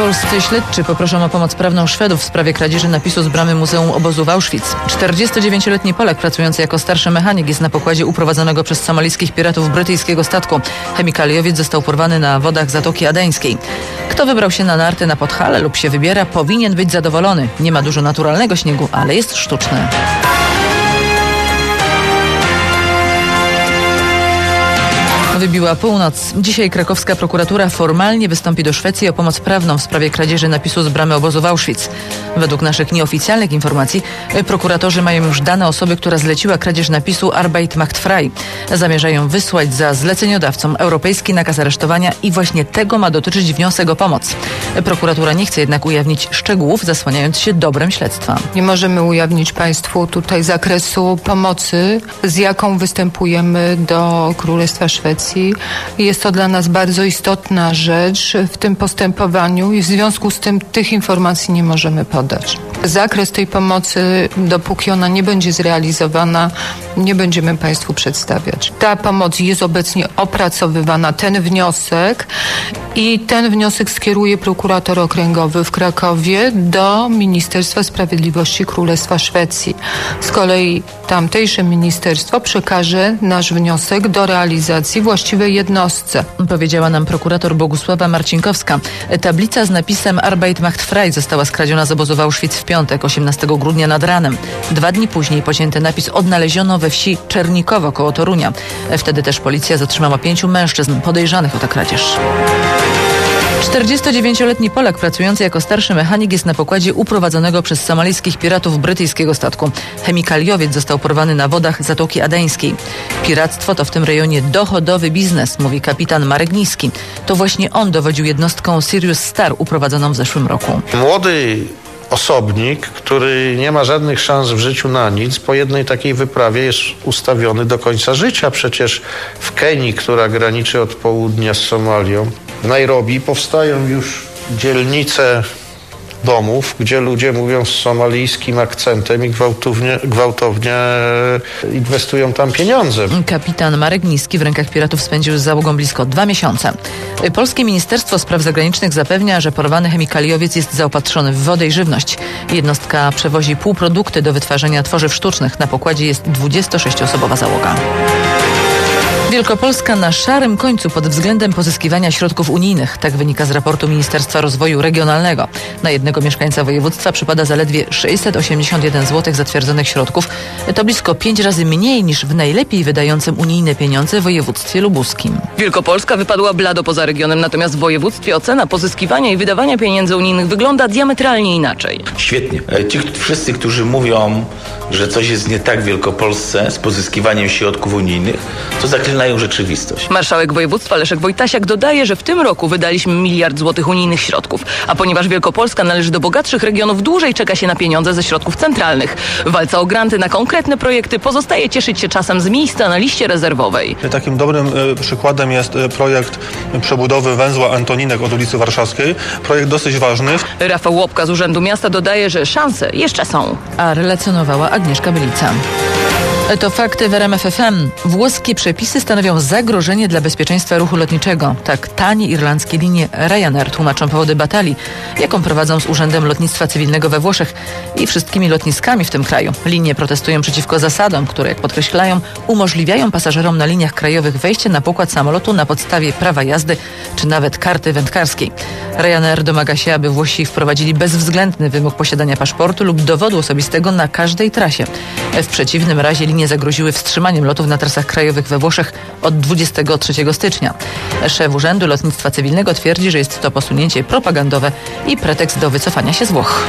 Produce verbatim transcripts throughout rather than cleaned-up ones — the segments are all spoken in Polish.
Polscy śledczy poproszą o pomoc prawną Szwedów w sprawie kradzieży napisu z bramy Muzeum Obozu w Auschwitz. czterdziestodziewięcioletni Polak pracujący jako starszy mechanik jest na pokładzie uprowadzonego przez somalijskich piratów brytyjskiego statku. Chemikaliowiec został porwany na wodach Zatoki Adeńskiej. Kto wybrał się na narty na Podhale lub się wybiera, powinien być zadowolony. Nie ma dużo naturalnego śniegu, ale jest sztuczny. Wybiła północ. Dzisiaj krakowska prokuratura formalnie wystąpi do Szwecji o pomoc prawną w sprawie kradzieży napisu z bramy obozu w Auschwitz. Według naszych nieoficjalnych informacji prokuratorzy mają już dane osoby, która zleciła kradzież napisu Arbeit macht frei. Zamierzają wysłać za zleceniodawcom europejski nakaz aresztowania i właśnie tego ma dotyczyć wniosek o pomoc. Prokuratura nie chce jednak ujawnić szczegółów, zasłaniając się dobrem śledztwa. Nie możemy ujawnić Państwu tutaj zakresu pomocy, z jaką występujemy do Królestwa Szwecji. Jest to dla nas bardzo istotna rzecz w tym postępowaniu i w związku z tym tych informacji nie możemy podać. Zakres tej pomocy, dopóki ona nie będzie zrealizowana, nie będziemy Państwu przedstawiać. Ta pomoc jest obecnie opracowywana, ten wniosek i ten wniosek skieruje prokurator okręgowy w Krakowie do Ministerstwa Sprawiedliwości Królestwa Szwecji. Z kolei tamtejsze ministerstwo przekaże nasz wniosek do realizacji właściwej jednostce. Powiedziała nam prokurator Bogusława Marcinkowska. Tablica z napisem Arbeit macht frei została skradziona z obozu w Auschwitz w piątek, osiemnastego grudnia nad ranem. Dwa dni później pocięty napis odnaleziono we wsi Czernikowo koło Torunia. Wtedy też policja zatrzymała pięciu mężczyzn podejrzanych o tę kradzież. czterdziestodziewięcioletni Polak pracujący jako starszy mechanik jest na pokładzie uprowadzonego przez somalijskich piratów brytyjskiego statku. Chemikaliowiec został porwany na wodach Zatoki Adeńskiej. Piractwo to w tym rejonie dochodowy biznes, mówi kapitan Marek Niski. To właśnie on dowodził jednostką Sirius Star uprowadzoną w zeszłym roku. Młody osobnik, który nie ma żadnych szans w życiu na nic, po jednej takiej wyprawie jest ustawiony do końca życia. Przecież w Kenii, która graniczy od południa z Somalią, w Nairobi powstają już dzielnice domów, gdzie ludzie mówią z somalijskim akcentem i gwałtownie, gwałtownie inwestują tam pieniądze. Kapitan Marek Niski w rękach piratów spędził z załogą blisko dwa miesiące. Polskie Ministerstwo Spraw Zagranicznych zapewnia, że porwany chemikaliowiec jest zaopatrzony w wodę i żywność. Jednostka przewozi półprodukty do wytwarzania tworzyw sztucznych. Na pokładzie jest dwudziestosześcioosobowa załoga. Wielkopolska na szarym końcu pod względem pozyskiwania środków unijnych. Tak wynika z raportu Ministerstwa Rozwoju Regionalnego. Na jednego mieszkańca województwa przypada zaledwie sześćset osiemdziesiąt jeden złotych zatwierdzonych środków. To blisko pięć razy mniej niż w najlepiej wydającym unijne pieniądze województwie lubuskim. Wielkopolska wypadła blado poza regionem, natomiast w województwie ocena pozyskiwania i wydawania pieniędzy unijnych wygląda diametralnie inaczej. Świetnie. Ci wszyscy, którzy mówią, że coś jest nie tak w Wielkopolsce z pozyskiwaniem środków unijnych, to zaklinają rzeczywistość. Marszałek województwa Leszek Wojtasiak dodaje, że w tym roku wydaliśmy miliard złotych unijnych środków, a ponieważ Wielkopolska należy do bogatszych regionów, dłużej czeka się na pieniądze ze środków centralnych. Walca o granty na konkretne projekty pozostaje cieszyć się czasem z miejsca na liście rezerwowej. Takim dobrym y, przykładem jest y, projekt przebudowy węzła Antoninek od ulicy Warszawskiej. Projekt dosyć ważny. Rafał Łopka z Urzędu Miasta dodaje, że szanse jeszcze są. A relacjonowała Agnieszka Bylica. To fakty w R M F F M. Włoskie przepisy stanowią zagrożenie dla bezpieczeństwa ruchu lotniczego. Tak tanie irlandzkie linie Ryanair tłumaczą powody batalii, jaką prowadzą z Urzędem Lotnictwa Cywilnego we Włoszech i wszystkimi lotniskami w tym kraju. Linie protestują przeciwko zasadom, które, jak podkreślają, umożliwiają pasażerom na liniach krajowych wejście na pokład samolotu na podstawie prawa jazdy czy nawet karty wędkarskiej. Ryanair domaga się, aby Włosi wprowadzili bezwzględny wymóg posiadania paszportu lub dowodu osobistego na każdej trasie. W przeciwnym razie linie zagroziły wstrzymaniem lotów na trasach krajowych we Włoszech od dwudziestego trzeciego stycznia. Szef Urzędu Lotnictwa Cywilnego twierdzi, że jest to posunięcie propagandowe i pretekst do wycofania się z Włoch.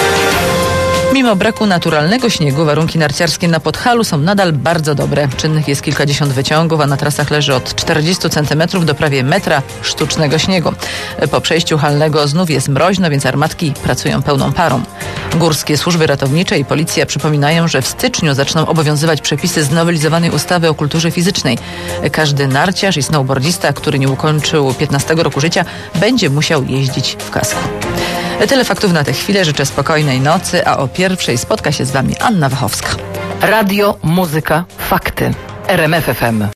Mimo braku naturalnego śniegu warunki narciarskie na Podhalu są nadal bardzo dobre. Czynnych jest kilkadziesiąt wyciągów, a na trasach leży od czterdziestu centymetrów do prawie metra sztucznego śniegu. Po przejściu halnego znów jest mroźno, więc armatki pracują pełną parą. Górskie służby ratownicze i policja przypominają, że w styczniu zaczną obowiązywać przepisy znowelizowanej ustawy o kulturze fizycznej. Każdy narciarz i snowboardzista, który nie ukończył piętnastego roku życia, będzie musiał jeździć w kasku. Tyle faktów na tę chwilę. Życzę spokojnej nocy, a o pierwszej spotka się z Wami Anna Wachowska. Radio, muzyka, fakty. R M F F M.